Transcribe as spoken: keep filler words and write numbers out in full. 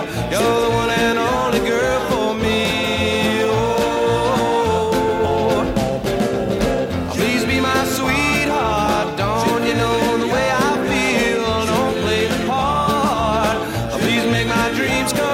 You're the one and only girl for me. Oh, please be my sweetheart. Don't you know the way I feel? Don't play the part. Please make my dreams come